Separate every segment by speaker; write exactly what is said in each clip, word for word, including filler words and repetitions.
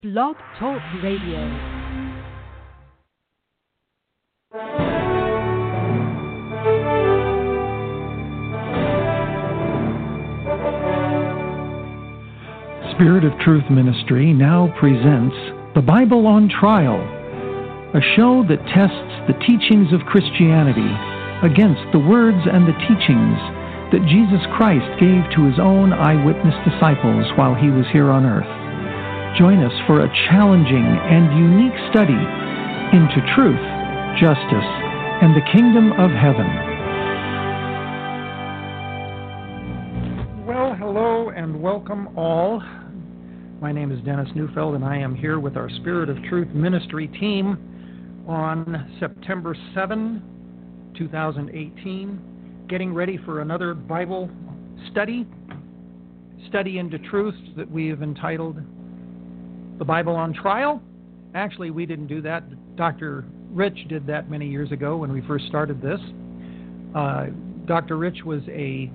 Speaker 1: Blog Talk Radio.
Speaker 2: Spirit of Truth Ministry now presents The Bible on Trial, a show that tests the teachings of Christianity against the words and the teachings that Jesus Christ gave to his own eyewitness disciples while he was here on earth. Join us for a challenging and unique study into truth, justice, and the kingdom of heaven. Well, hello and welcome all. My name is Dennis Neufeld, and I am here with our Spirit of Truth Ministry team on September seventh, twenty eighteen, getting ready for another Bible study, study into truth that we have entitled The Bible on Trial. Actually, we didn't do that. Doctor Rich did that many years ago when we first started this. Uh, Doctor Rich was a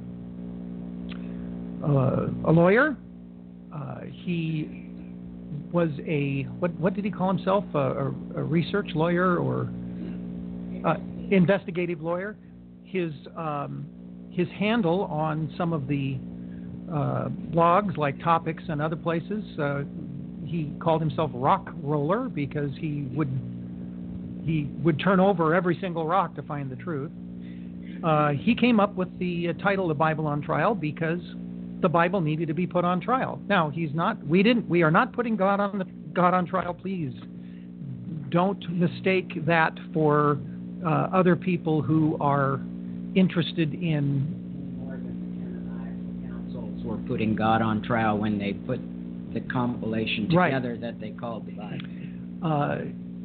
Speaker 2: uh, a lawyer. Uh, he was a, what what did he call himself? A, a, a research lawyer or uh, investigative lawyer. His um, his handle on some of the uh, blogs like Topics and other places, uh, he called himself Rock Roller because he would he would turn over every single rock to find the truth. Uh, he came up with the uh, title "The Bible on Trial" because the Bible needed to be put on trial. Now, he's not. We didn't. We are not putting God on the God on trial. Please don't mistake that for uh, other people who are interested in.
Speaker 3: More than the canonized councils were putting God on trial when they put the compilation together right. that they called the Bible.
Speaker 2: Uh,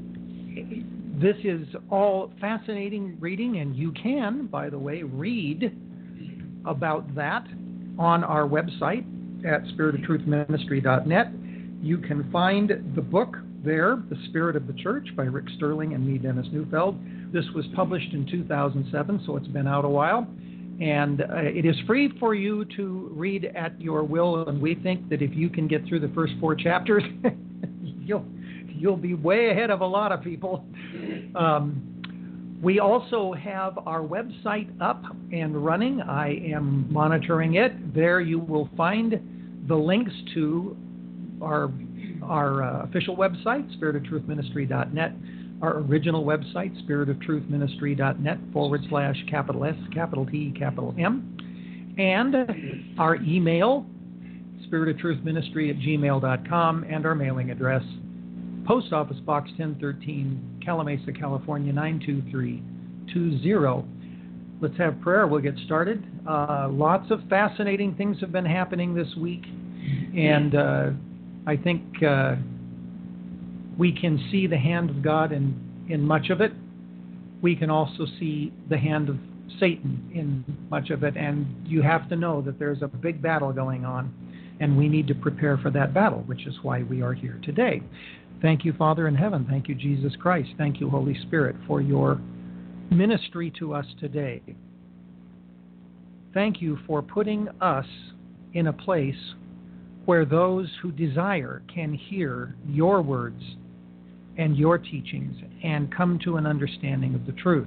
Speaker 2: this is all fascinating reading, and you can, by the way, read about that on our website at spirit of truth ministry dot net. You can find the book there, The Spirit of the Church by Rick Sterling and me, Dennis Neufeld. This was published in two thousand seven, so it's been out a while. And uh, it is free for you to read at your will, and we think that if you can get through the first four chapters, you'll you'll be way ahead of a lot of people. Um, we also have our website up and running. I am monitoring it. There you will find the links to our our uh, official website, spirit of truth ministry dot net, our original website, spirit of truth ministry dot net forward slash capital S, capital T, capital M, and our email, spirit of truth ministry at gmail dot com, and our mailing address, Post Office Box ten thirteen, Calamasa, California, nine two three two zero. Let's have prayer. We'll get started. Uh, lots of fascinating things have been happening this week, and uh, I think uh, we can see the hand of God in, in much of it. We can also see the hand of Satan in much of it, and you have to know that there's a big battle going on, and we need to prepare for that battle, which is why we are here today. Thank you, Father in heaven. Thank you, Jesus Christ. Thank you, Holy Spirit, for your ministry to us today. Thank you for putting us in a place where those who desire can hear your words and your teachings and come to an understanding of the truth.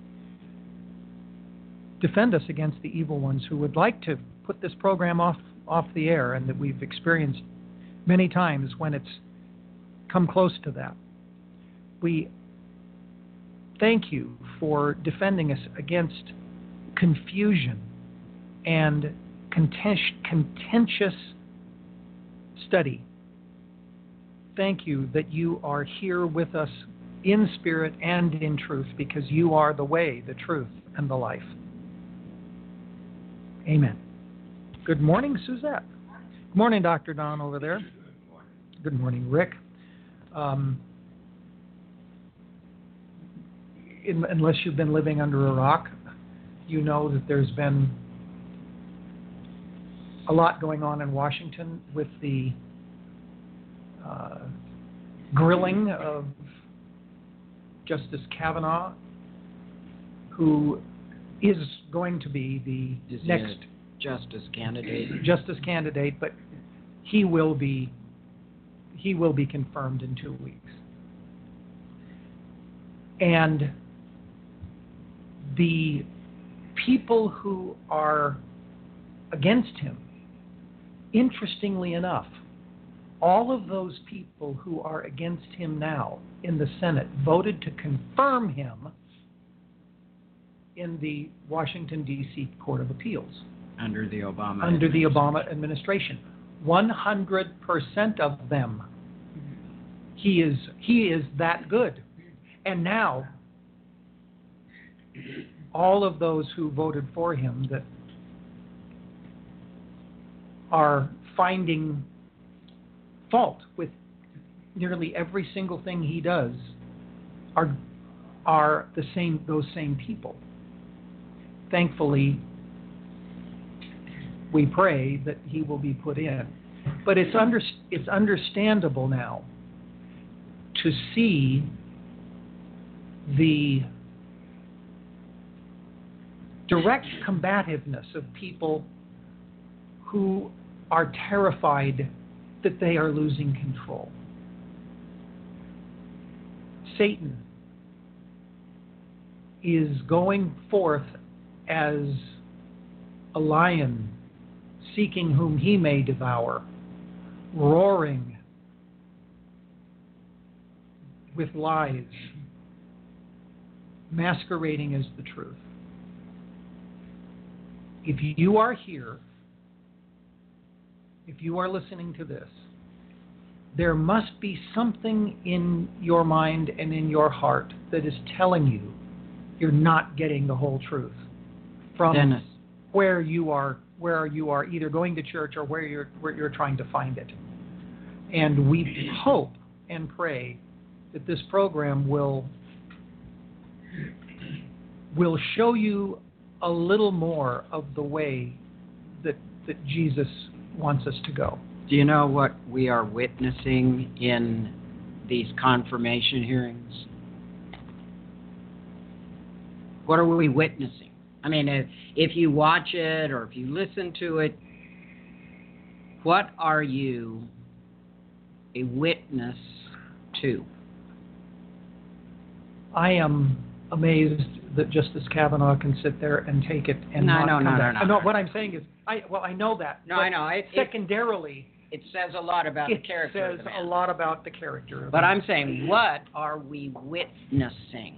Speaker 2: Defend us against the evil ones who would like to put this program off, off the air, and that we've experienced many times when it's come close to that. We thank you for defending us against confusion and contentious study. Thank you that you are here with us in spirit and in truth, because you are the way, the truth, and the life. Amen. Good morning, Suzette. Good morning, Doctor Don over there.
Speaker 3: Good morning.
Speaker 2: Good morning, Rick. Um, in, unless you've been living under a rock, you know that there's been a lot going on in Washington with the uh, grilling of Justice Kavanaugh, who is going to be the
Speaker 3: Is
Speaker 2: next
Speaker 3: justice candidate.
Speaker 2: justice candidate, but he will be he will be confirmed in two weeks. And the people who are against him, interestingly enough, all of those people who are against him now in the Senate voted to confirm him in the Washington, D C Court of Appeals.
Speaker 3: Under the Obama
Speaker 2: Under the Obama administration. one hundred percent of them. He is, he is that good. And now, all of those who voted for him that are finding fault with nearly every single thing he does are are the same those same people. Thankfully, we pray that he will be put in. But it's under, it's understandable now to see the direct combativeness of people who are terrified that they are losing control. Satan is going forth as a lion seeking whom he may devour, roaring with lies, masquerading as the truth. If you are here, if you are listening to this, there must be something in your mind and in your heart that is telling you you're not getting the whole truth from
Speaker 3: Dennis.
Speaker 2: where you are, where you are either going to church or where you're where you're trying to find it. And we hope and pray that this program will will show you a little more of the way that that Jesus wants us to go.
Speaker 3: Do you know what we are witnessing in these confirmation hearings? What are we witnessing? I mean, if, if you watch it or if you listen to it, what are you a witness to?
Speaker 2: I am amazed that Justice Kavanaugh can sit there and take it and
Speaker 3: no,
Speaker 2: not
Speaker 3: no,
Speaker 2: come
Speaker 3: no,
Speaker 2: back.
Speaker 3: no,
Speaker 2: I
Speaker 3: no.
Speaker 2: know what I'm saying is, I well, I know that.
Speaker 3: No, I know. It,
Speaker 2: secondarily,
Speaker 3: it, it says a lot about
Speaker 2: it
Speaker 3: the character
Speaker 2: says
Speaker 3: of the
Speaker 2: a
Speaker 3: man.
Speaker 2: lot about the character. Of
Speaker 3: But
Speaker 2: the
Speaker 3: I'm saying, what are we witnessing?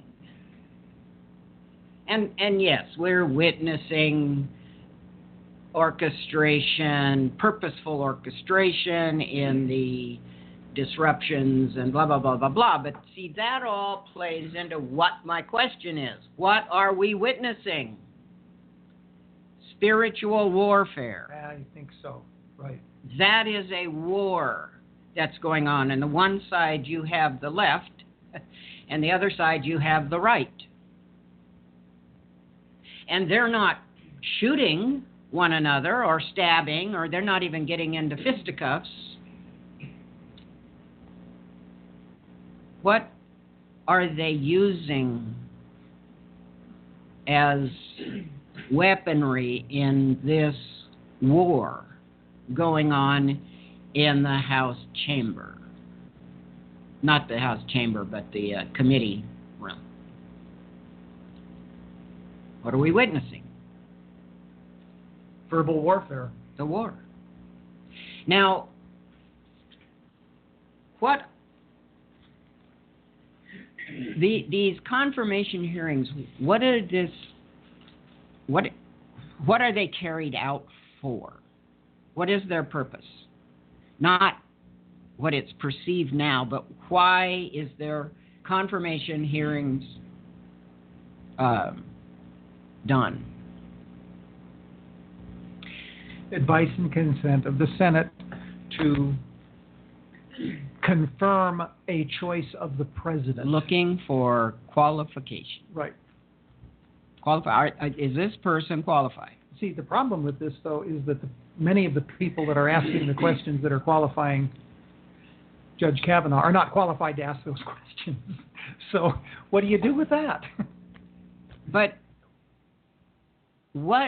Speaker 3: And and yes, we're witnessing orchestration, purposeful orchestration in the disruptions and blah, blah, blah, blah, blah. But see, that all plays into what my question is. What are we witnessing? Spiritual warfare.
Speaker 2: I think so, right.
Speaker 3: That is a war that's going on. And the one side you have the left, and the other side you have the right. And they're not shooting one another or stabbing, or they're not even getting into fisticuffs. What are they using as weaponry in this war going on in the House chamber? Not the House chamber, but the uh, committee room. What are we witnessing?
Speaker 2: Verbal warfare.
Speaker 3: The war. Now, what the these confirmation hearings? What are this? What what are they carried out for? What is their purpose? Not what it's perceived now, but why is there confirmation hearings um, done?
Speaker 2: Advice and consent of the Senate to confirm a choice of the president.
Speaker 3: Looking for qualification.
Speaker 2: Right.
Speaker 3: Qualify. Is this person qualified?
Speaker 2: See, the problem with this, though, is that the, many of the people that are asking the questions that are qualifying Judge Kavanaugh are not qualified to ask those questions. So what do you do with that?
Speaker 3: But what,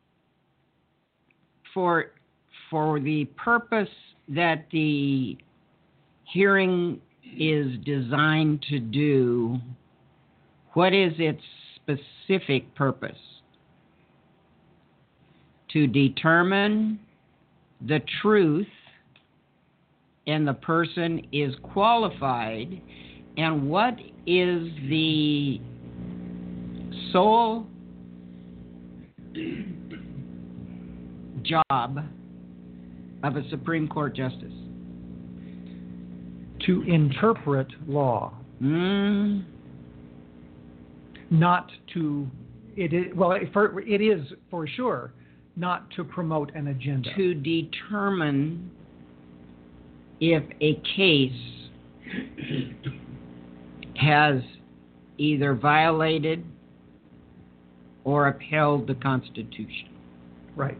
Speaker 3: for for the purpose that the hearing is designed to do? What is its specific purpose? To determine the truth, and the person is qualified, and what is the sole job of a Supreme Court justice?
Speaker 2: To interpret law.
Speaker 3: Mm.
Speaker 2: Not to, it is, well, for, it is for sure not to promote an agenda.
Speaker 3: To determine if a case has either violated or upheld the Constitution.
Speaker 2: Right.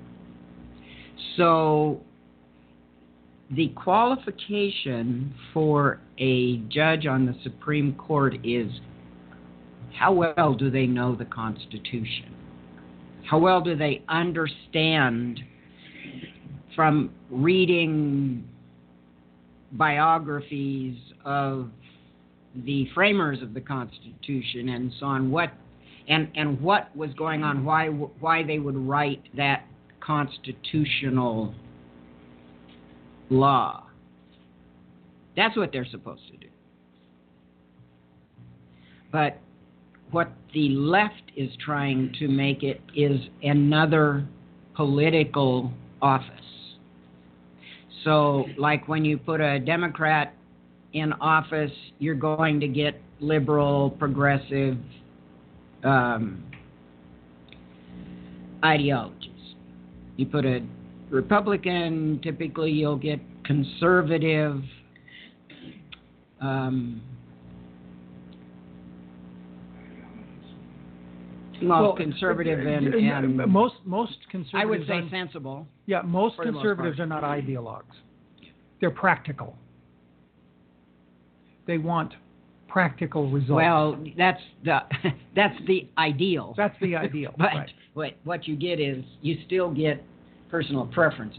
Speaker 3: So the qualification for a judge on the Supreme Court is, how well do they know the Constitution? How well do they understand from reading biographies of the framers of the Constitution and so on, what and, and what was going on, why why they would write that constitutional law. That's what they're supposed to do. But what the left is trying to make it is another political office. So, like when you put a Democrat in office, you're going to get liberal, progressive um, ideologies. You put a Republican, typically you'll get conservative, um, well,
Speaker 2: well,
Speaker 3: conservative and, and
Speaker 2: most most conservatives.
Speaker 3: I would say
Speaker 2: are,
Speaker 3: sensible.
Speaker 2: Yeah, most
Speaker 3: for the most
Speaker 2: conservatives
Speaker 3: part.
Speaker 2: are not ideologues. They're practical. They want practical results.
Speaker 3: Well, that's the that's the ideal.
Speaker 2: That's the ideal.
Speaker 3: But
Speaker 2: right.
Speaker 3: what what you get is you still get personal preferences.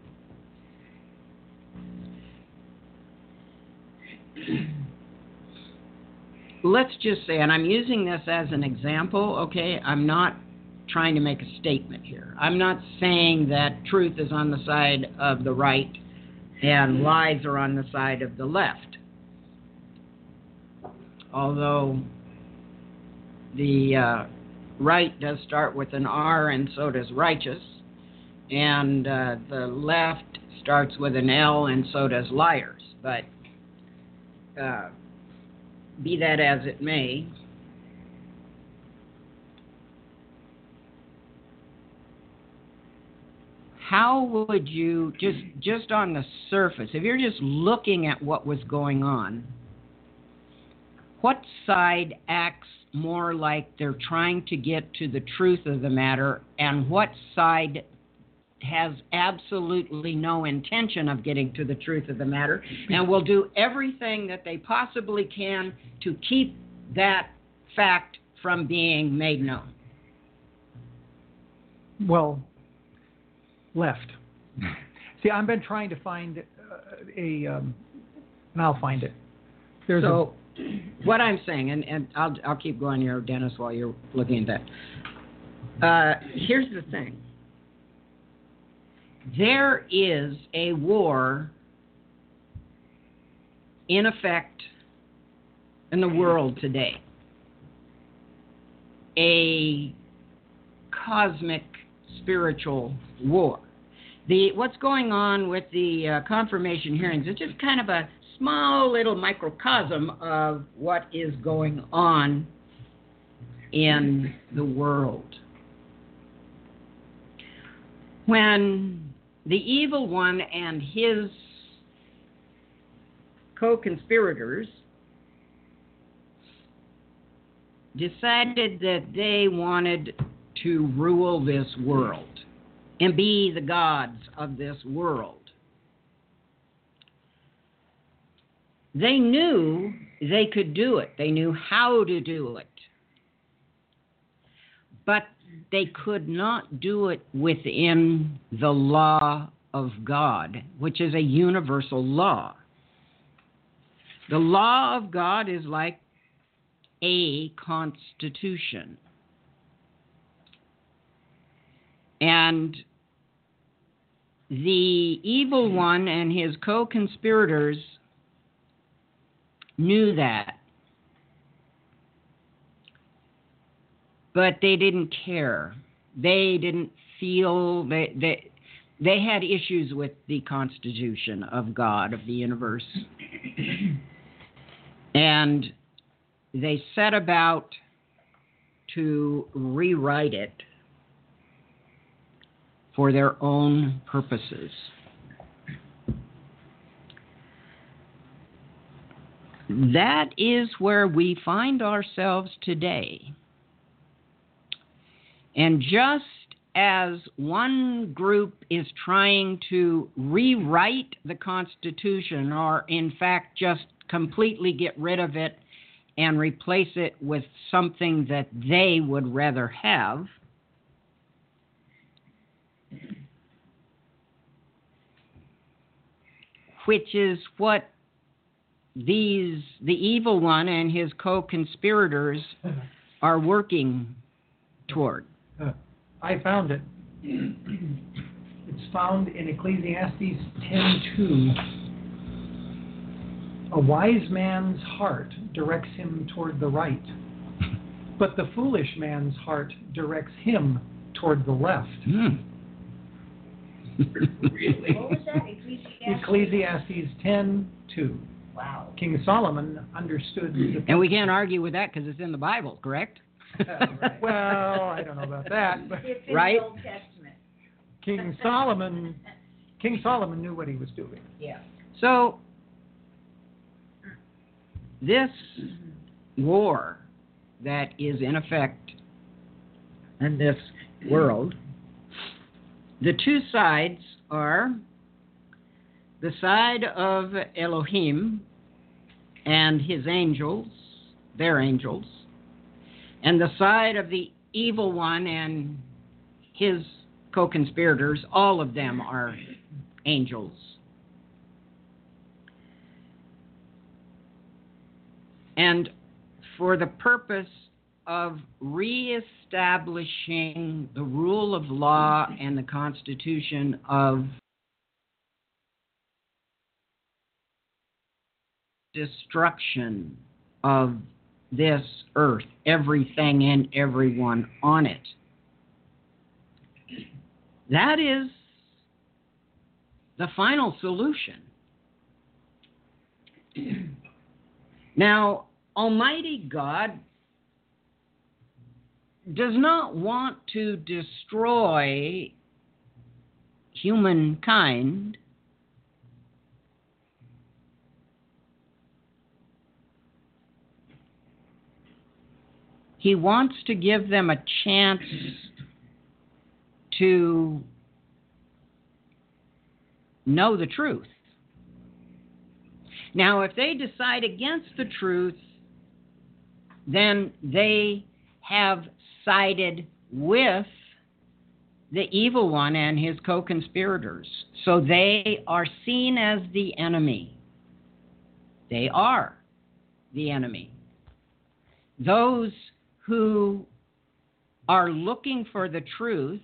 Speaker 3: Let's just say, and I'm using this as an example, okay? I'm not trying to make a statement here. I'm not saying that truth is on the side of the right and lies are on the side of the left. Although the uh, right does start with an R and so does righteous, and uh, the left starts with an L and so does liars. But uh, be that as it may, how would you, just just on the surface, if you're just looking at what was going on, what side acts more like they're trying to get to the truth of the matter, and what side has absolutely no intention of getting to the truth of the matter and will do everything that they possibly can to keep that fact from being made known?
Speaker 2: Well, left. See, I've been trying to find uh, a, um, and I'll find it. There's
Speaker 3: so, a, what I'm saying, and, and I'll I'll keep going here, Dennis, while you're looking at that. Uh, here's the thing. There is a war in effect in the world today. A cosmic spiritual war. The what's going on with the uh, confirmation hearings is just kind of a small little microcosm of what is going on in the world. When the evil one and his co-conspirators decided that they wanted to rule this world and be the gods of this world, they knew they could do it. They knew how to do it. But they could not do it within the law of God, which is a universal law. The law of God is like a constitution. And the evil one and his co-conspirators knew that. But they didn't care. They didn't feel, they, they, they had issues with the constitution of God, of the universe. And they set about to rewrite it for their own purposes. That is where we find ourselves today. And just as one group is trying to rewrite the Constitution, or in fact just completely get rid of it and replace it with something that they would rather have, which is what these, the evil one and his co-conspirators are working toward.
Speaker 2: Uh, I found it. It's found in Ecclesiastes ten two. A wise man's heart directs him toward the right, but the foolish man's heart directs him toward the left.
Speaker 3: Mm.
Speaker 4: Really? What was that? Ecclesiastes?
Speaker 2: Ecclesiastes ten two.
Speaker 4: Wow.
Speaker 2: King Solomon understood the...
Speaker 3: And we can't argue with that because it's in the Bible, correct?
Speaker 2: Well, I don't know about that, but
Speaker 4: It's in
Speaker 3: Right?
Speaker 4: the Old Testament.
Speaker 2: King Solomon, King Solomon knew what he was doing.
Speaker 4: Yeah.
Speaker 3: So, this war that is in effect in this world, the two sides are the side of Elohim and his angels, their angels, and the side of the evil one and his co-conspirators. All of them are angels. And for the purpose of reestablishing the rule of law and the Constitution of destruction of this earth, everything and everyone on it. That is the final solution. Now, Almighty God does not want to destroy humankind. He wants to give them a chance to know the truth. Now, if they decide against the truth, then they have sided with the evil one and his co-conspirators. So they are seen as the enemy. They are the enemy. Those who are looking for the truth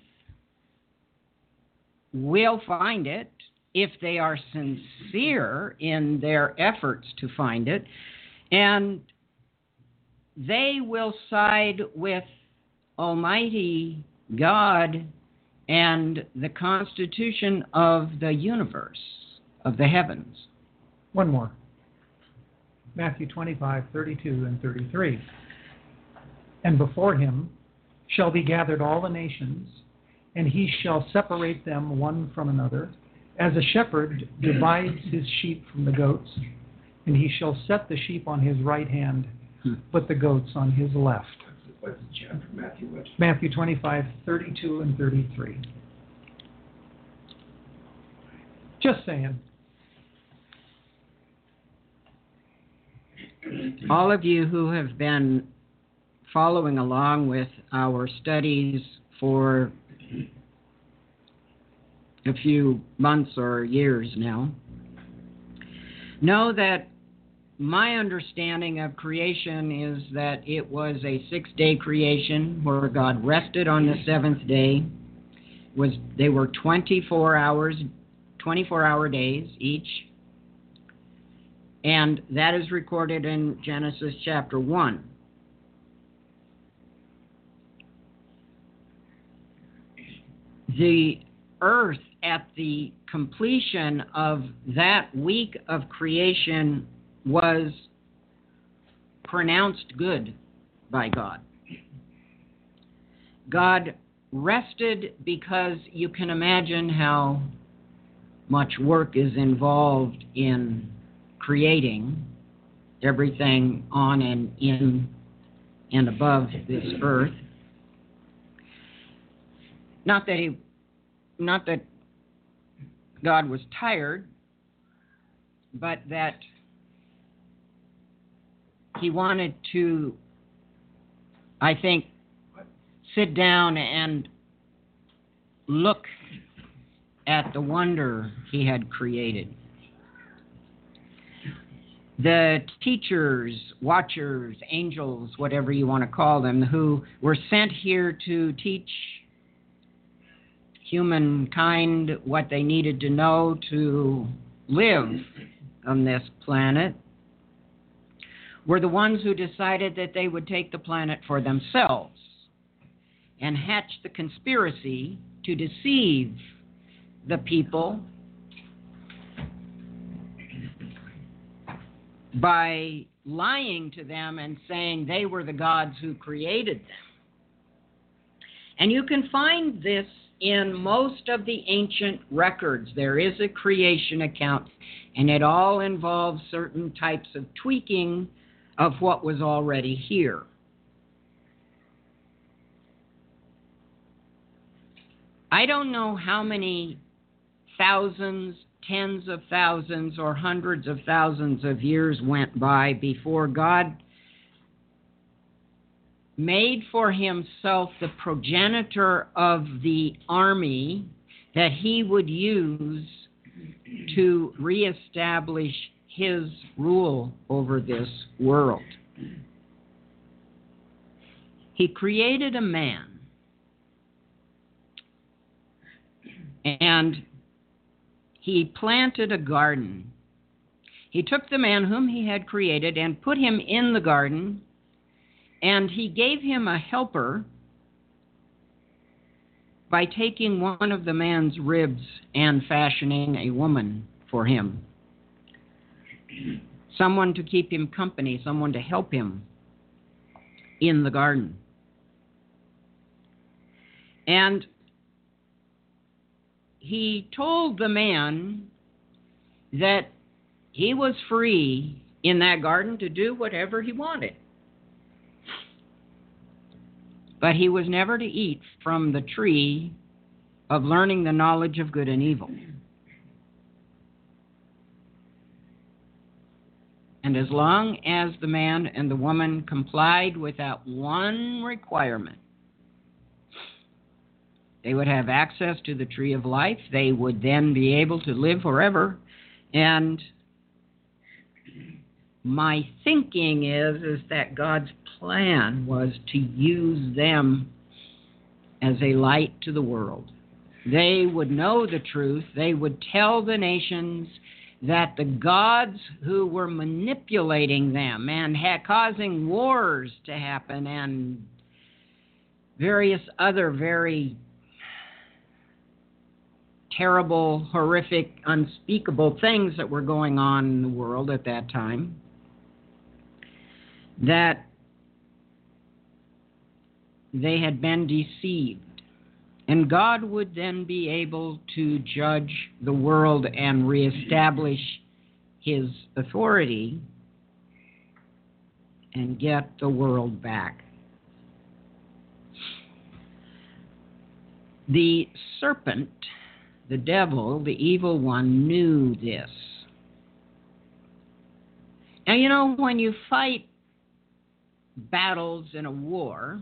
Speaker 3: will find it if they are sincere in their efforts to find it, and they will side with Almighty God and the constitution of the universe, of the heavens.
Speaker 2: One more. Matthew twenty-five, thirty-two and thirty-three. And before him shall be gathered all the nations, and he shall separate them one from another, as a shepherd divides his sheep from the goats, and he shall set the sheep on his right hand, but the goats on his left.
Speaker 5: What's the chapter, Matthew? What?
Speaker 2: Matthew twenty-five, thirty-two and thirty-three. Just saying.
Speaker 3: All of you who have been following along with our studies for a few months or years now know that my understanding of creation is that it was a six-day creation where God rested on the seventh day. Was they were twenty-four hours, twenty-four hour days each, and that is recorded in Genesis chapter one. The earth at the completion of that week of creation was pronounced good by God. God rested because you can imagine how much work is involved in creating everything on and in and above this earth. Not that he, not that God was tired, but that he wanted to, I think, sit down and look at the wonder he had created. The teachers, watchers, angels, whatever you want to call them, who were sent here to teach humankind what they needed to know to live on this planet, were the ones who decided that they would take the planet for themselves and hatch the conspiracy to deceive the people by lying to them and saying they were the gods who created them. And you can find this in most of the ancient records. There is a creation account, and it all involves certain types of tweaking of what was already here. I don't know how many thousands, tens of thousands, or hundreds of thousands of years went by before God made for himself the progenitor of the army that he would use to reestablish his rule over this world. He created a man, and he planted a garden. He took the man whom he had created and put him in the garden, and he gave him a helper by taking one of the man's ribs and fashioning a woman for him. Someone to keep him company, someone to help him in the garden. And he told the man that he was free in that garden to do whatever he wanted. But he was never to eat from the tree of learning the knowledge of good and evil. And as long as the man and the woman complied with that one requirement, they would have access to the tree of life. They would then be able to live forever. And my thinking is, is that God's plan was to use them as a light to the world. They would know the truth. They would tell the nations that the gods who were manipulating them and had causing wars to happen and various other very terrible, horrific, unspeakable things that were going on in the world at that time, that they had been deceived. And God would then be able to judge the world and reestablish his authority and get the world back. The serpent, the devil, the evil one, knew this. Now, you know, when you fight battles in a war,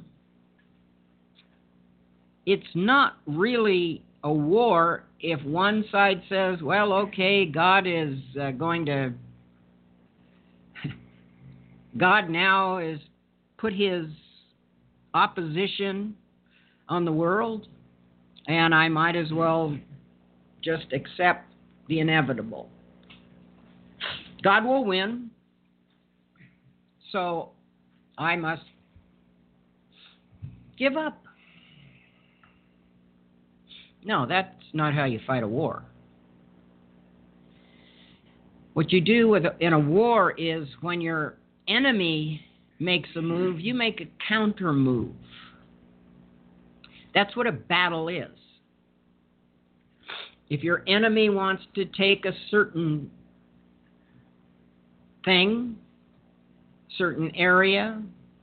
Speaker 3: it's not really a war if one side says, well, okay, God is uh, going to God now has put his opposition on the world, and I might as well just accept the inevitable. God will win, so I must give up. No, that's not how you fight a war. What you do with a, in a war is when your enemy makes a move, you make a counter move. That's what a battle is. If your enemy wants to take a certain thing, certain area,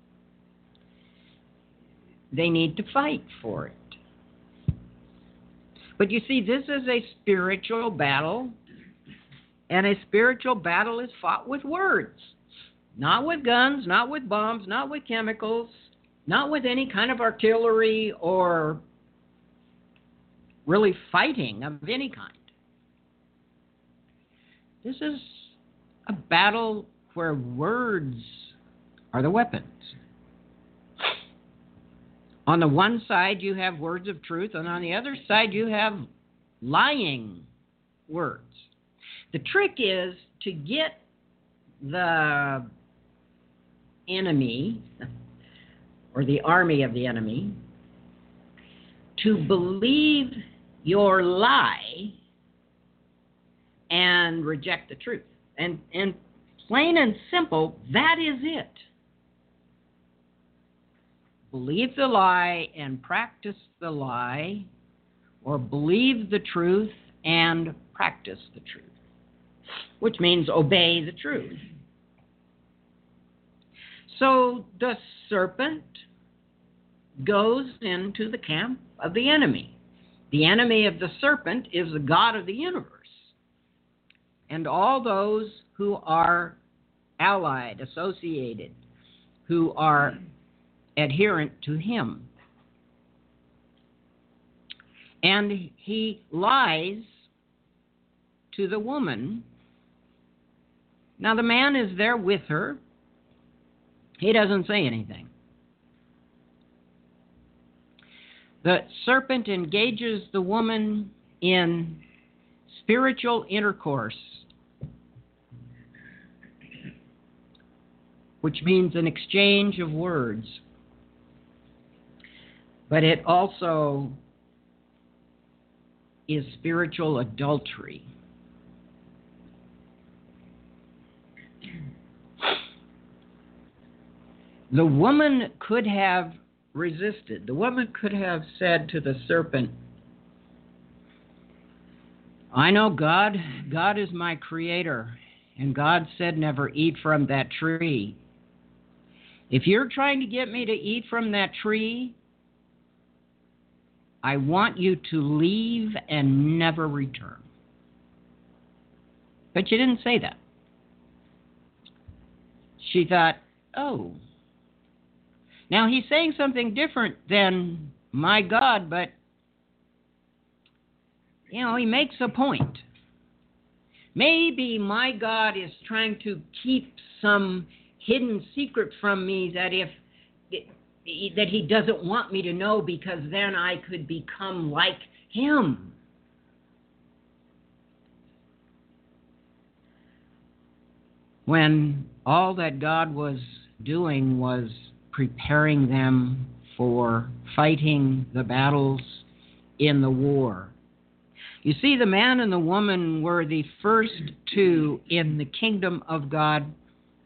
Speaker 3: they need to fight for it. But you see, this is a spiritual battle, and a spiritual battle is fought with words. Not with guns, not with bombs, not with chemicals, not with any kind of artillery or really fighting of any kind. This is a battle where words are the weapons. On the one side, you have words of truth, and on the other side, you have lying words. The trick is to get the enemy, or the army of the enemy, to believe your lie and reject the truth. And, and plain and simple, that is it. Believe the lie and practice the lie, or believe the truth and practice the truth, which means obey the truth. So the serpent goes into the camp of the enemy. The enemy of the serpent is the God of the universe, and all those who are allied, associated, who are adherent to him. And he lies to the woman. Now the man is there with her. He doesn't say anything. The serpent engages the woman in spiritual intercourse, which means an exchange of words. But it also is spiritual adultery. The woman could have resisted. The woman could have said to the serpent, I know God, God is my creator, and God said never eat from that tree. If you're trying to get me to eat from that tree, I want you to leave and never return. But she didn't say that. She thought, oh, now he's saying something different than my God, but, you know, he makes a point. Maybe my God is trying to keep some hidden secret from me that if that he doesn't want me to know, because then I could become like him. When all that God was doing was preparing them for fighting the battles in the war. You see, the man and the woman were the first two in the kingdom of God.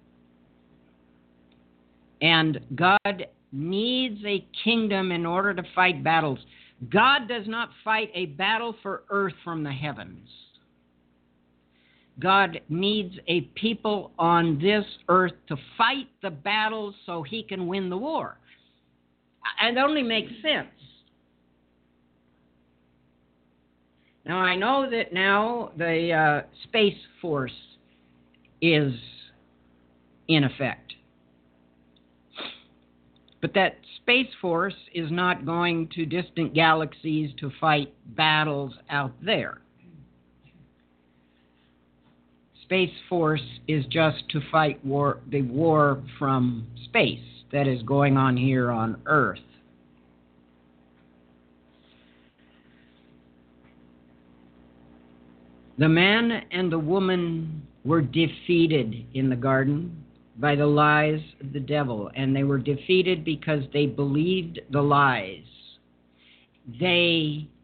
Speaker 3: And God needs a kingdom in order to fight battles. God does not fight a battle for earth from the heavens. God needs a people on this earth to fight the battles so he can win the war. It only makes sense. Now, I know that now the uh, Space Force is in effect. But that Space Force is not going to distant galaxies to fight battles out there. Space Force is just to fight war, the war from space that is going on here on Earth. The man and the woman were defeated in the garden by the lies of the devil, and they were defeated because they believed the lies. They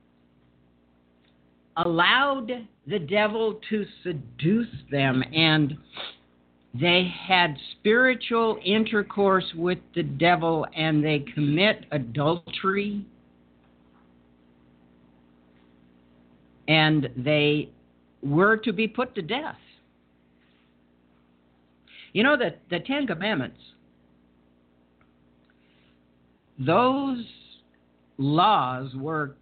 Speaker 3: allowed the devil to seduce them, and they had spiritual intercourse with the devil, and they commit adultery, and they were to be put to death. You know that the Ten Commandments, those laws were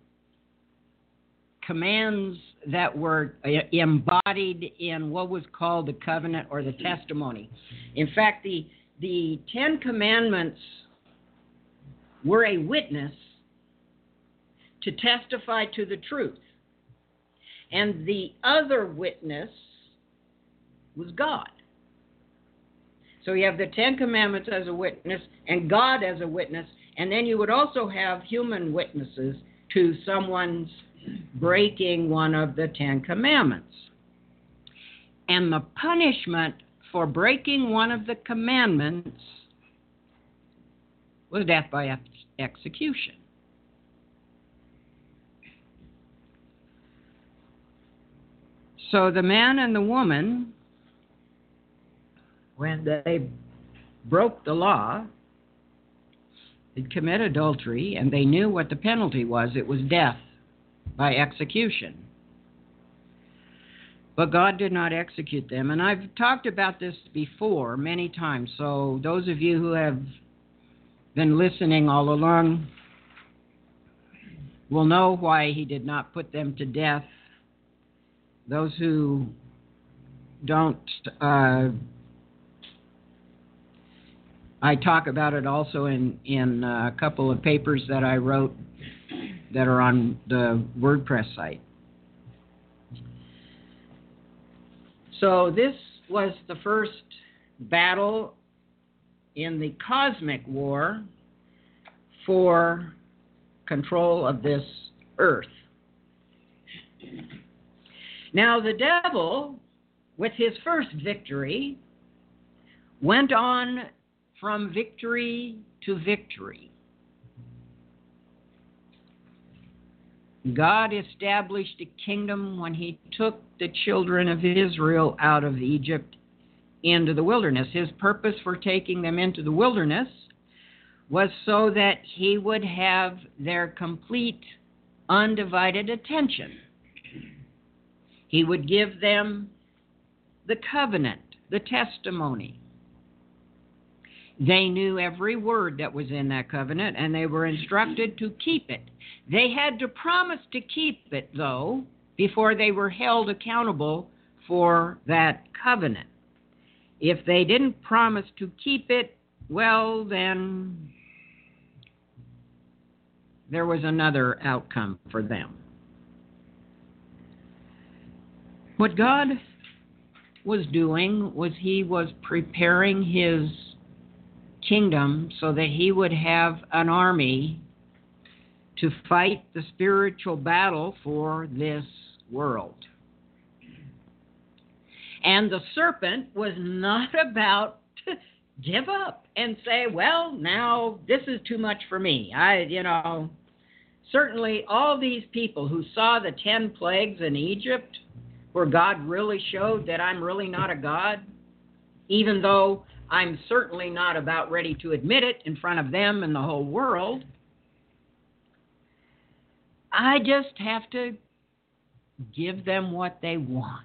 Speaker 3: commands that were embodied in what was called the covenant or the testimony. In fact, the the Ten Commandments were a witness to testify to the truth. And the other witness was God. So you have the Ten Commandments as a witness and God as a witness, and then you would also have human witnesses to someone's breaking one of the Ten Commandments. And the punishment for breaking one of the commandments was death by ex- execution. So the man and the woman, when they broke the law, they'd commit adultery, and they knew what the penalty was. It was death by execution. But God did not execute them. And I've talked about this before many times, so those of you who have been listening all along will know why he did not put them to death. Those who don't, uh, I talk about it also in, in a couple of papers that I wrote that are on the WordPress site. So this was the first battle in the cosmic war for control of this earth. Now the devil, with his first victory, went on from victory to victory. God established a kingdom when he took the children of Israel out of Egypt into the wilderness. His purpose for taking them into the wilderness was so that he would have their complete, undivided attention. He would give them the covenant, the testimony. They knew every word that was in that covenant, and they were instructed to keep it. They had to promise to keep it, though, before they were held accountable for that covenant. If they didn't promise to keep it, well, then there was another outcome for them. What God was doing was he was preparing his kingdom so that he would have an army to fight the spiritual battle for this world. And the serpent was not about to give up and say, well, now this is too much for me. I, you know, certainly all these people who saw the ten plagues in Egypt, where God really showed that I'm really not a God, even though I'm certainly not about ready to admit it in front of them and the whole world. I just have to give them what they want.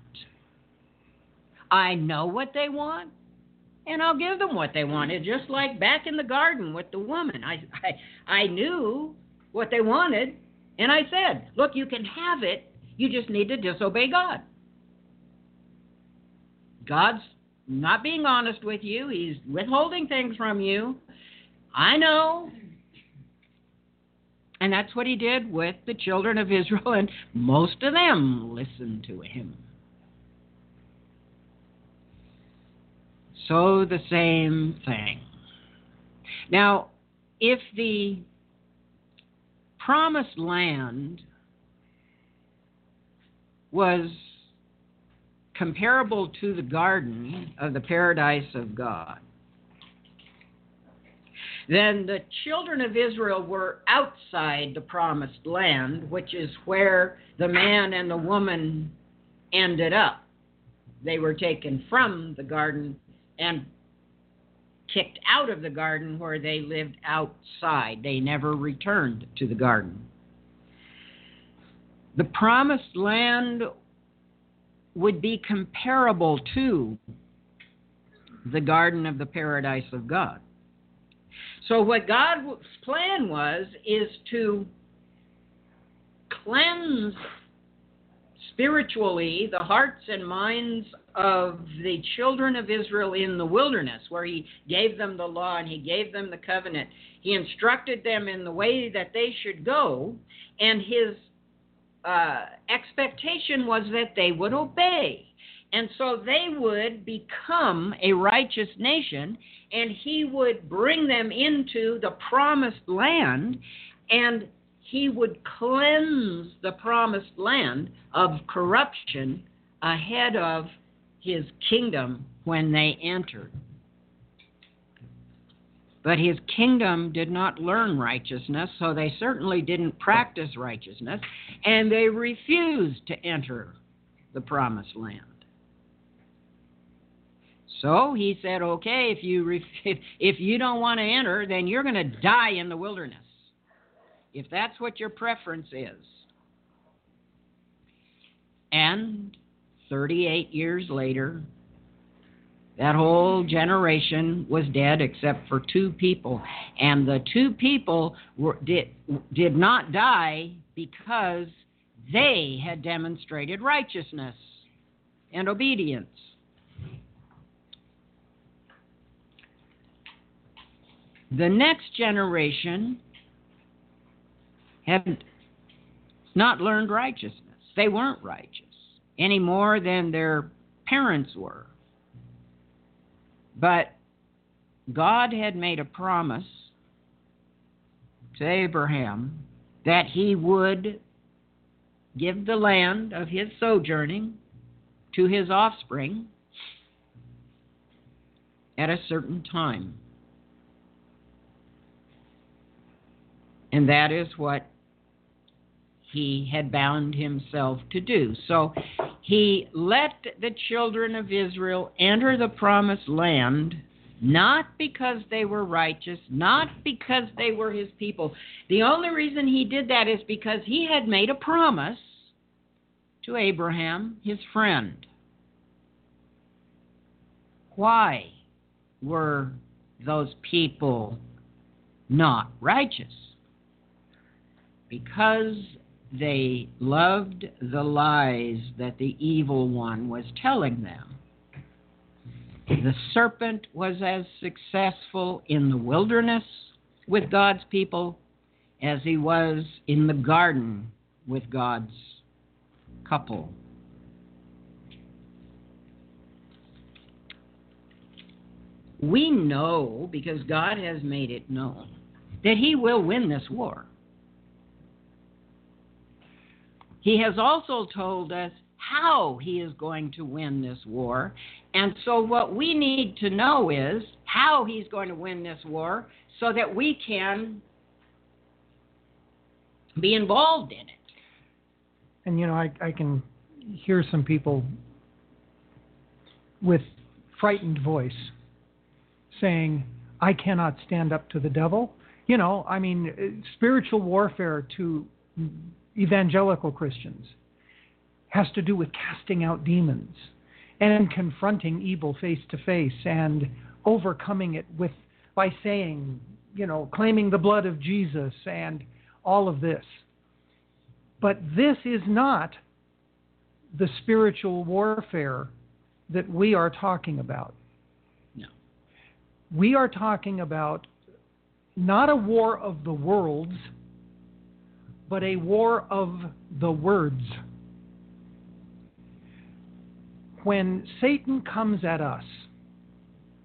Speaker 3: I know what they want, and I'll give them what they wanted, just like back in the garden with the woman. I, I, I knew what they wanted, and I said, look, you can have it, you just need to disobey God. God's not being honest with you. He's withholding things from you. I know. And that's what he did with the children of Israel, and most of them listened to him. So the same thing. Now, if the promised land was comparable to the garden of the paradise of God, then the children of Israel were outside the promised land, which is where the man and the woman ended up. They were taken from the garden and kicked out of the garden where they lived outside. They never returned to the garden. The promised land would be comparable to the garden of the paradise of God. So what God's plan was is to cleanse spiritually the hearts and minds of the children of Israel in the wilderness, where he gave them the law and he gave them the covenant. He instructed them in the way that they should go, and his uh, expectation was that they would obey. And so they would become a righteous nation, and he would bring them into the promised land, and he would cleanse the promised land of corruption ahead of his kingdom when they entered. But his kingdom did not learn righteousness, so they certainly didn't practice righteousness, and they refused to enter the promised land. So he said, okay, if you ref- if you don't want to enter, then you're going to die in the wilderness, if that's what your preference is. And thirty-eight years later, that whole generation was dead except for two people. And the two people were, did, did not die because they had demonstrated righteousness and obedience. The next generation had not learned righteousness. They weren't righteous any more than their parents were. But God had made a promise to Abraham that he would give the land of his sojourning to his offspring at a certain time. And that is what he had bound himself to do. So he let the children of Israel enter the promised land, not because they were righteous, not because they were his people. The only reason he did that is because he had made a promise to Abraham, his friend. Why were those people not righteous? Because they loved the lies that the evil one was telling them. The serpent was as successful in the wilderness with God's people as he was in the garden with God's couple. We know, because God has made it known, that he will win this war. He has also told us how he is going to win this war. And so what we need to know is how he's going to win this war so that we can be involved in it.
Speaker 2: And, you know, I, I can hear some people with frightened voice saying, I cannot stand up to the devil. You know, I mean, spiritual warfare to evangelical Christians has to do with casting out demons and confronting evil face to face and overcoming it with by saying, you know, claiming the blood of Jesus and all of this. But this is not the spiritual warfare that we are talking about.
Speaker 3: No.
Speaker 2: We are talking about not a war of the worlds, but a war of the words. When Satan comes at us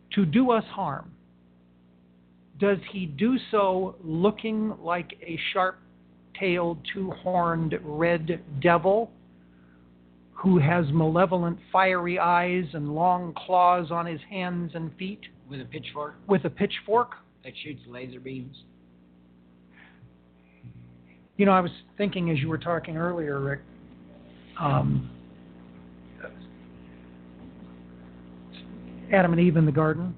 Speaker 2: to do us harm, does he do so looking like a sharp-tailed, two-horned red devil who has malevolent fiery eyes and long claws on his hands and feet?
Speaker 3: With a pitchfork?
Speaker 2: With a pitchfork?
Speaker 3: That shoots laser beams?
Speaker 2: You know, I was thinking as you were talking earlier, Rick, um, Adam and Eve in the garden.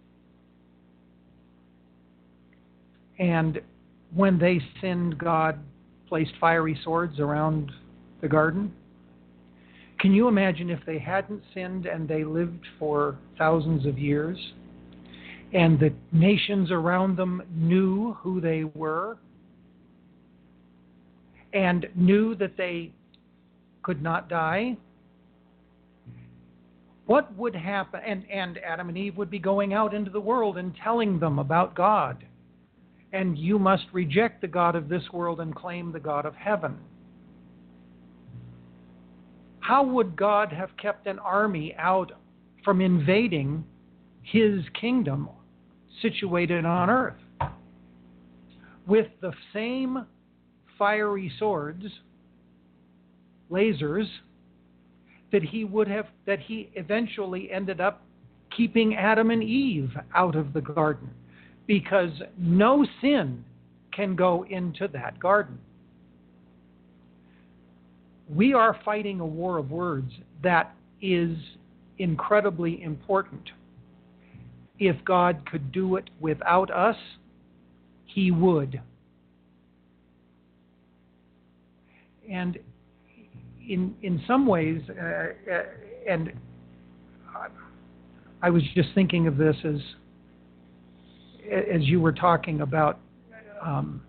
Speaker 2: And when they sinned, God placed fiery swords around the garden. Can you imagine if they hadn't sinned and they lived for thousands of years and the nations around them knew who they were and knew that they could not die? What would happen? And, and Adam and Eve would be going out into the world and telling them about God. And you must reject the God of this world and claim the God of heaven. How would God have kept an army out from invading his kingdom situated on earth? With the same fiery swords, lasers, that he would have, that he eventually ended up keeping Adam and Eve out of the garden, because no sin can go into that garden. We are fighting a war of words that is incredibly important. If God could do it without us, he would. And in in some ways, uh, uh, and I was just thinking of this as as you were talking about um,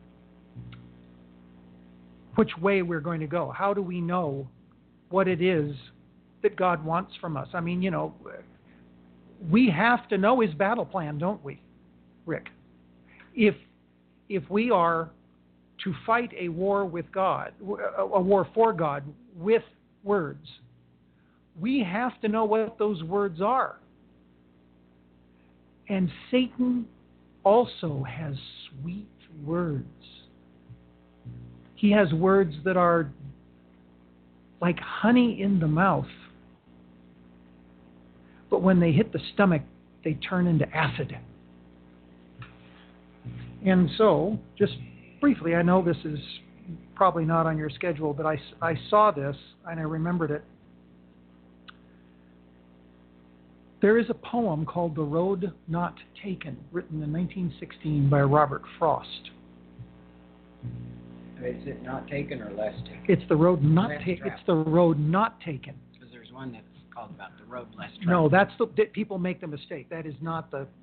Speaker 2: which way we're going to go. How do we know what it is that God wants from us? I mean, you know, we have to know his battle plan, don't we, Rick? If if we are to fight a war with God, a war for God with words, we have to know what those words are. And Satan also has sweet words. He has words that are like honey in the mouth, but when they hit the stomach, they turn into acid. And so, just briefly, I know this is probably not on your schedule, but I, I saw this and I remembered it. There is a poem called The Road Not Taken, written in nineteen sixteen by Robert Frost.
Speaker 3: Is it not taken or less taken?
Speaker 2: It's the road not
Speaker 3: Less
Speaker 2: taken.
Speaker 3: traveled.
Speaker 2: It's the road not taken.
Speaker 3: Because there's one that's called about the road less traveled.
Speaker 2: No, that's the that people make the mistake. That is not the.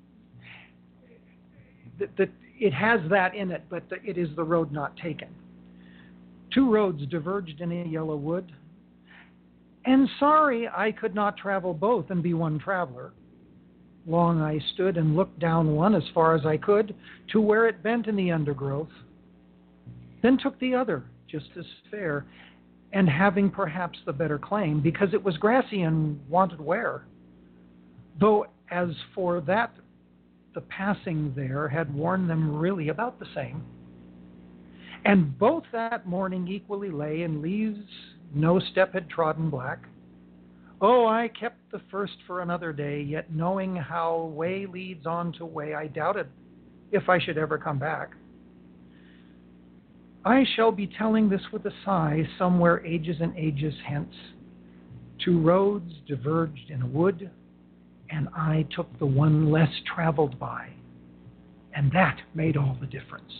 Speaker 2: the, the it has that in it, but the, it is the road not taken. Two roads diverged in a yellow wood, and sorry I could not travel both and be one traveler. Long I stood and looked down one as far as I could to where it bent in the undergrowth. Then took the other, just as fair, and having perhaps the better claim, because it was grassy and wanted wear. Though as for that, the passing there had worn them really about the same. And both that morning equally lay in leaves no step had trodden black. Oh, I kept the first for another day, yet knowing how way leads on to way, I doubted if I should ever come back. I shall be telling this with a sigh, somewhere ages and ages hence. Two roads diverged in a wood, and I took the one less traveled by, and that made all the difference.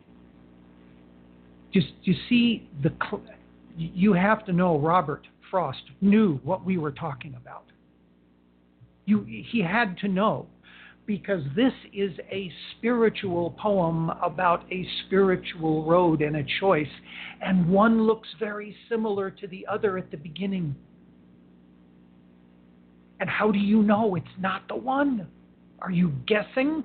Speaker 2: Just you see, the you have to know Robert Frost knew what we were talking about. You, he had to know, because this is a spiritual poem about a spiritual road and a choice, and one looks very similar to the other at the beginning. And how do you know it's not the one? Are you guessing?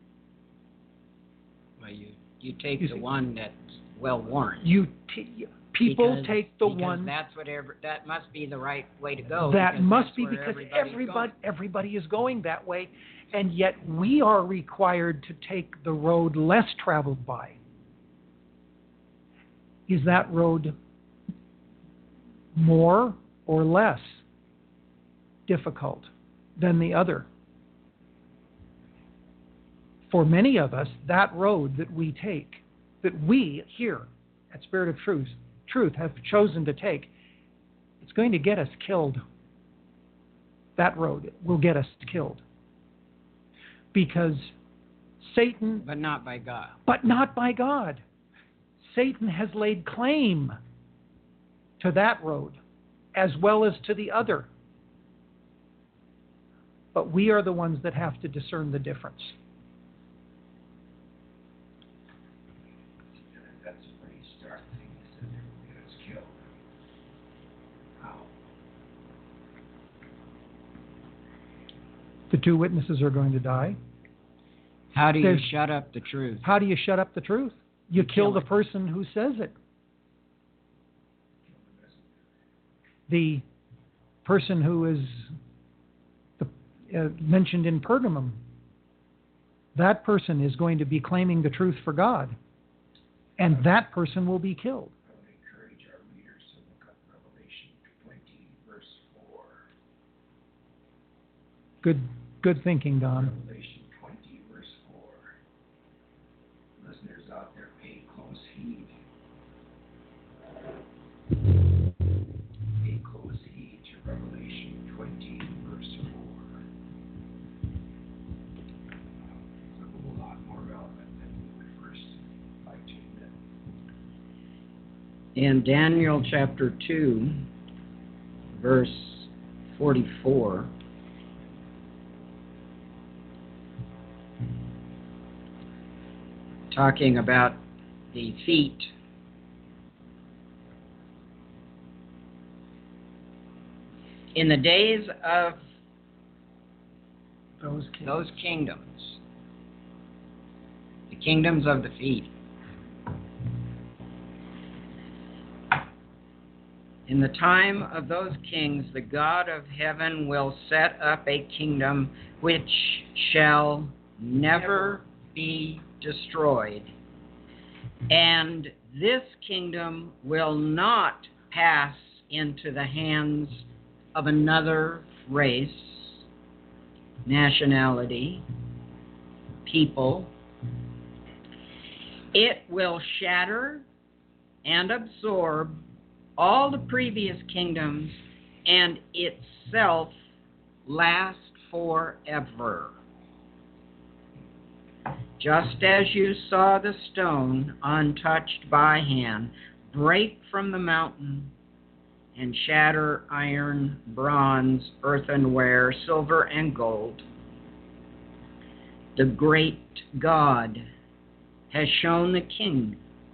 Speaker 3: Well, you, you take
Speaker 2: You
Speaker 3: the
Speaker 2: see,
Speaker 3: one that's well-worn.
Speaker 2: You t- People
Speaker 3: Because-
Speaker 2: take the
Speaker 3: because
Speaker 2: one
Speaker 3: That's what every, that must be the right way to go.
Speaker 2: that
Speaker 3: because
Speaker 2: must
Speaker 3: that's
Speaker 2: be
Speaker 3: where
Speaker 2: because
Speaker 3: everybody's
Speaker 2: everybody
Speaker 3: going.
Speaker 2: everybody is going that way, and yet we are required to take the road less traveled by. Is that road more or less difficult than the other? For many of us, that road that we take, that we here at Spirit of Truth, Truth have chosen to take, it's going to get us killed. That road will get us killed. Because Satan,
Speaker 3: But not by God.
Speaker 2: but not by God. Satan has laid claim to that road as well as to the other. But we are the ones that have to discern the difference.
Speaker 5: That's a pretty stark thing to say there will get us killed. How?
Speaker 2: The two witnesses are going to die.
Speaker 3: How do you
Speaker 2: There's-
Speaker 3: shut up the truth?
Speaker 2: How do you shut up the truth? You,
Speaker 3: You
Speaker 2: kill
Speaker 3: kill
Speaker 2: the
Speaker 3: it.
Speaker 2: person who says it. The person who is the, uh, mentioned in Pergamum, that person is going to be claiming the truth for God, and that person will be killed.
Speaker 5: I would encourage our readers to look up Revelation twenty, verse four.
Speaker 2: Good, good thinking, Don.
Speaker 5: Revelation twenty, verse four. Listeners out there, pay close heed. Pay close heed to Revelation twenty, verse four. It's a whole lot more relevant than we would first like to admit.
Speaker 3: In Daniel chapter two, verse forty-four, talking about the feet. In the days of
Speaker 2: Those kings.
Speaker 3: those kingdoms, the kingdoms of the feet, in the time of those kings, the God of heaven will set up a kingdom which shall never be destroyed. And this kingdom will not pass into the hands of another race, nationality, people. It will shatter and absorb all the previous kingdoms and itself last forever. Just as you saw the stone, untouched by hand, break from the mountain and shatter iron, bronze, earthenware, silver, and gold, the great God has shown the king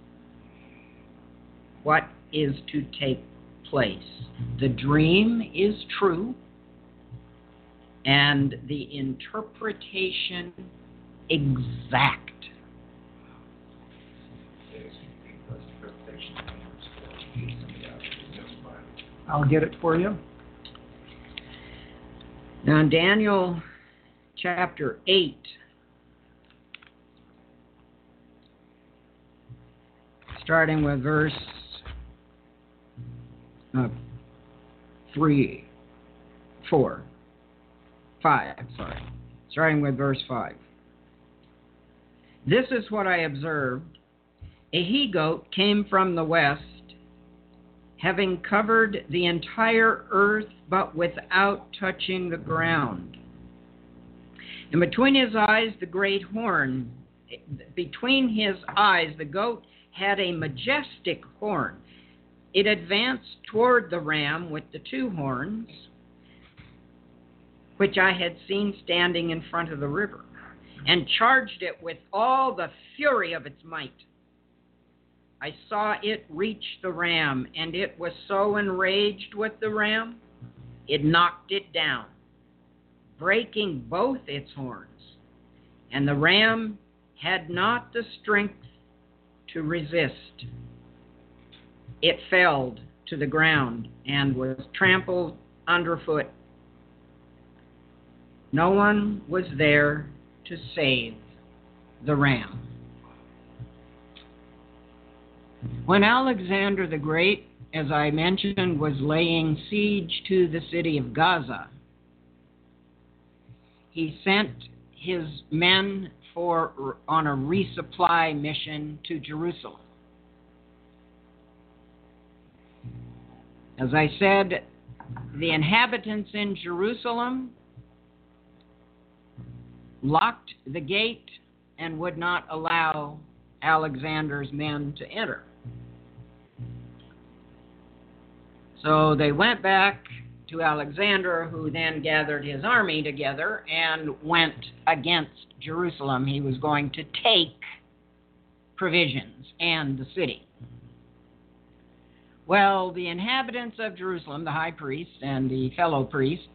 Speaker 3: what is to take place. The dream is true, and the interpretation exact.
Speaker 2: I'll get it for you.
Speaker 3: Now, in Daniel chapter eight, starting with verse uh, three, four, five, sorry, starting with verse five. This is what I observed. A he-goat came from the west, having covered the entire earth, but without touching the ground. And between his eyes, the great horn, between his eyes, the goat had a majestic horn. It advanced toward the ram with the two horns, which I had seen standing in front of the river, and charged it with all the fury of its might. I saw it reach the ram, and it was so enraged with the ram, it knocked it down, breaking both its horns. And the ram had not the strength to resist. it fell to the ground and was trampled underfoot. No one was there to save the ram. When Alexander the Great, as I mentioned, was laying siege to the city of Gaza, he sent his men for on a resupply mission to Jerusalem. As I said, the inhabitants in Jerusalem locked the gate and would not allow Alexander's men to enter. So they went back to Alexander, who then gathered his army together and went against Jerusalem. He was going to take provisions and the city. Well, the inhabitants of Jerusalem, the high priest and the fellow priests,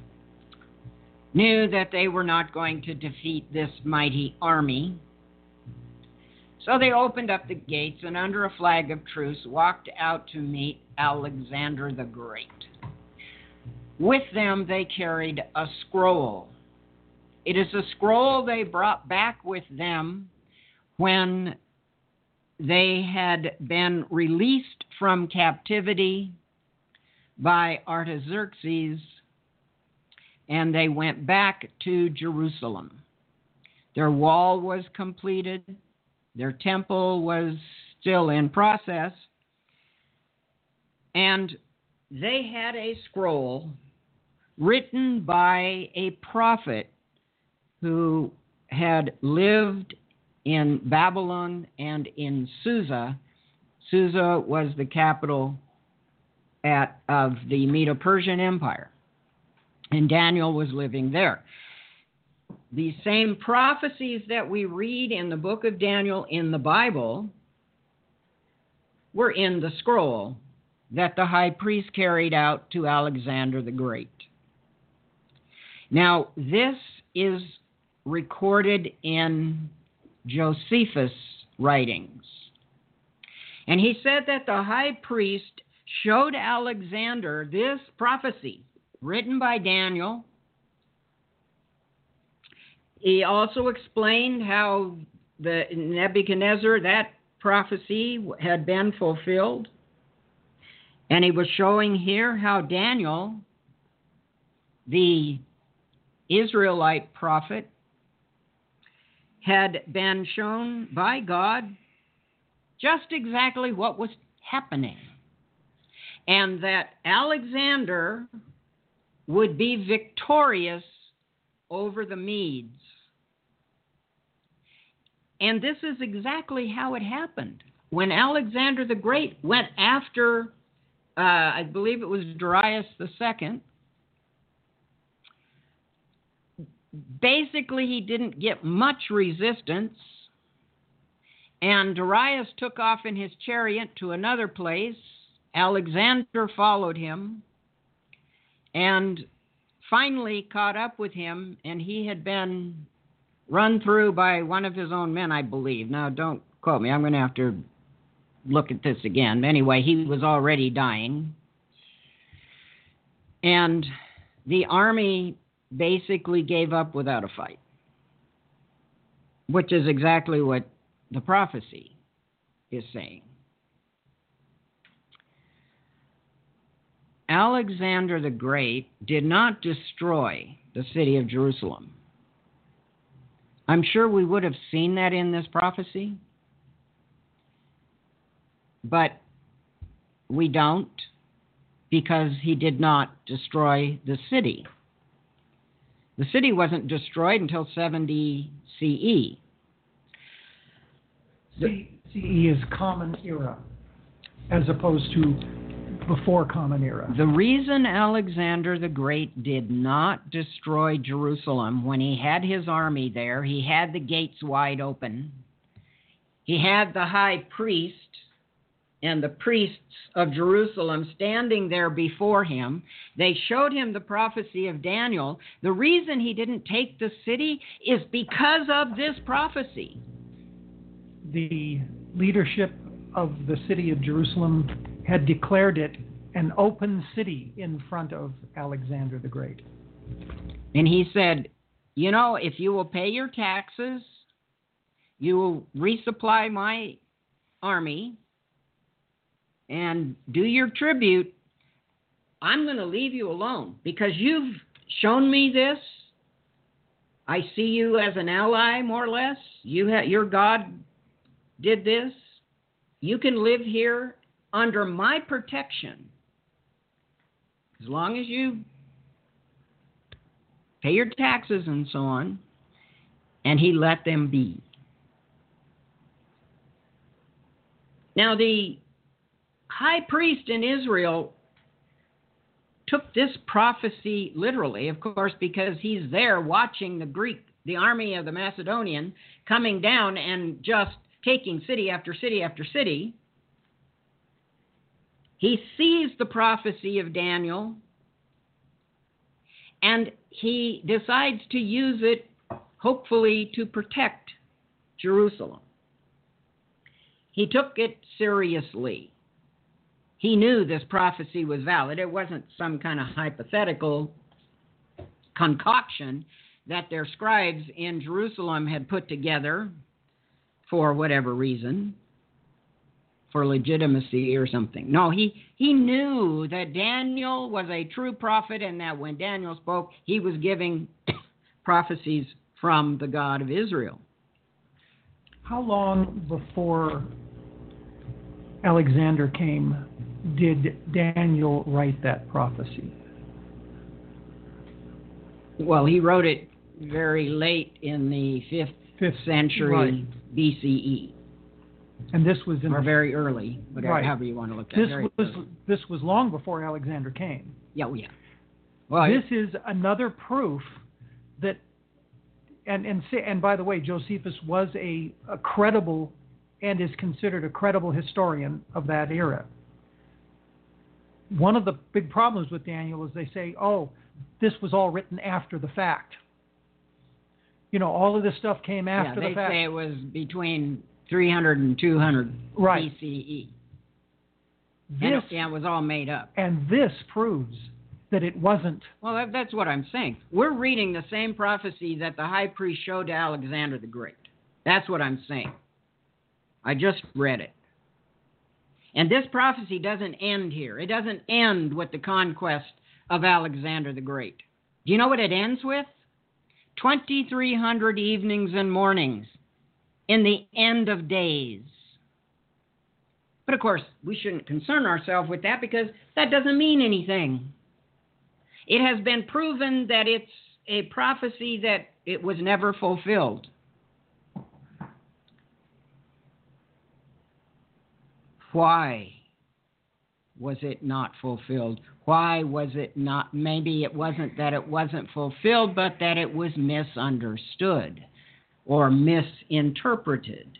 Speaker 3: knew that they were not going to defeat this mighty army. So they opened up the gates and under a flag of truce walked out to meet Alexander the Great. With them they carried a scroll. It is a scroll they brought back with them when they had been released from captivity by Artaxerxes, and they went back to Jerusalem. Their wall was completed. Their temple was still in process. And they had a scroll written by a prophet who had lived in Babylon and in Susa. Susa was the capital at, of the Medo-Persian Empire, and Daniel was living there. The same prophecies that we read in the book of Daniel in the Bible were in the scroll that the high priest carried out to Alexander the Great. Now, this is recorded in Josephus' writings. And he said that the high priest showed Alexander this prophecy written by Daniel. He also explained how the Nebuchadnezzar, that prophecy had been fulfilled. And he was showing here how Daniel, the Israelite prophet, had been shown by God just exactly what was happening. And that Alexander would be victorious over the Medes. And this is exactly how it happened. When Alexander the Great went after, uh, I believe it was Darius the Second, basically he didn't get much resistance, and Darius took off in his chariot to another place. Alexander followed him and finally caught up with him, and he had been run through by one of his own men, I believe. Now, don't quote me. I'm going to have to look at this again. Anyway, he was already dying. And the army basically gave up without a fight, which is exactly what the prophecy is saying. Alexander the Great did not destroy the city of Jerusalem. I'm sure we would have seen that in this prophecy, but we don't, because he did not destroy the city. The city wasn't destroyed until seventy C E.
Speaker 2: C E is Common Era, as opposed to before Common Era.
Speaker 3: The reason Alexander the Great did not destroy Jerusalem when he had his army there, he had the gates wide open, he had the high priest and the priests of Jerusalem standing there before him. They showed him the prophecy of Daniel. The reason he didn't take the city is because of this prophecy.
Speaker 2: The leadership of the city of Jerusalem had declared it an open city in front of Alexander the Great.
Speaker 3: And he said, you know, if you will pay your taxes, you will resupply my army and do your tribute, I'm going to leave you alone because you've shown me this. I see you as an ally, more or less. You ha- your God did this. You can live here under my protection as long as you pay your taxes and so on. And he let them be. Now, the high priest in Israel took this prophecy literally, of course, because he's there watching the Greek, the army of the Macedonian, coming down and just taking city after city after city. He sees the prophecy of Daniel, and he decides to use it, hopefully, to protect Jerusalem. He took it seriously. He knew this prophecy was valid. It wasn't some kind of hypothetical concoction that their scribes in Jerusalem had put together for whatever reason, for legitimacy or something. No, he, he knew that Daniel was a true prophet and that when Daniel spoke, he was giving prophecies from the God of Israel.
Speaker 2: How long before Alexander came did Daniel write that prophecy?
Speaker 3: Well, he wrote it very late in the fifth,
Speaker 2: Fifth
Speaker 3: century
Speaker 2: right.
Speaker 3: B C E.
Speaker 2: And this was in
Speaker 3: Or
Speaker 2: the,
Speaker 3: very early, whatever,
Speaker 2: right.
Speaker 3: however you want to look at
Speaker 2: this
Speaker 3: it. Very
Speaker 2: was
Speaker 3: early.
Speaker 2: this was long before Alexander came.
Speaker 3: Yeah, well, yeah. Well,
Speaker 2: This is another proof that, and and and by the way, Josephus was a, a credible and is considered a credible historian of that era. One of the big problems with Daniel is they say, oh, this was all written after the fact. You know, all of this stuff came after
Speaker 3: yeah,
Speaker 2: the fact.
Speaker 3: they say it was between three hundred and two hundred
Speaker 2: Right.
Speaker 3: B C E.
Speaker 2: This,
Speaker 3: And it, yeah, it was all made up.
Speaker 2: and this proves that it wasn't.
Speaker 3: Well, that, that's what I'm saying. We're reading the same prophecy that the high priest showed to Alexander the Great. That's what I'm saying. I just read it. And this prophecy doesn't end here. It doesn't end with the conquest of Alexander the Great. Do you know what it ends with? twenty-three hundred evenings and mornings in the end of days. But of course, we shouldn't concern ourselves with that because that doesn't mean anything. It has been proven that it's a prophecy that it was never fulfilled. Why was it not fulfilled? Why was it not? Maybe it wasn't that it wasn't fulfilled, but that it was misunderstood or misinterpreted.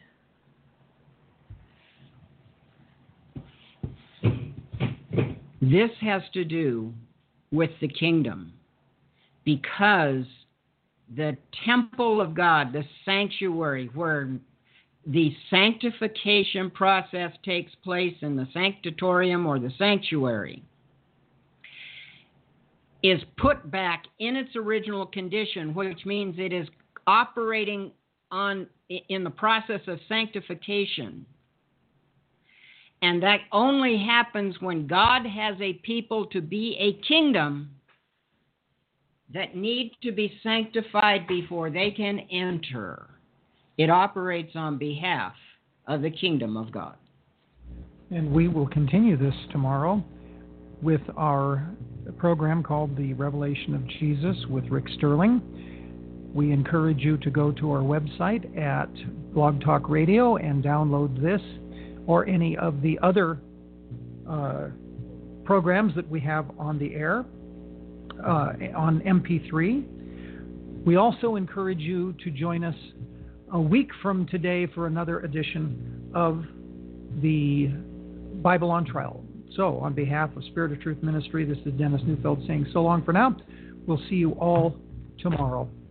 Speaker 3: This has to do with the kingdom because the temple of God, the sanctuary where the sanctification process takes place in the sanctuarium or the sanctuary, is put back in its original condition, which means it is operating on in the process of sanctification. And that only happens when God has a people to be a kingdom that need to be sanctified before they can enter. It operates on behalf of the kingdom of God.
Speaker 2: And we will continue this tomorrow with our program called The Revelation of Jesus with Rick Sterling. We encourage you to go to our website at Blog Talk Radio and download this or any of the other uh, programs that we have on the air uh, on M P three. We also encourage you to join us a week from today for another edition of the Bible on Trial. So, on behalf of Spirit of Truth Ministry, this is Dennis Neufeld saying so long for now. We'll see you all tomorrow.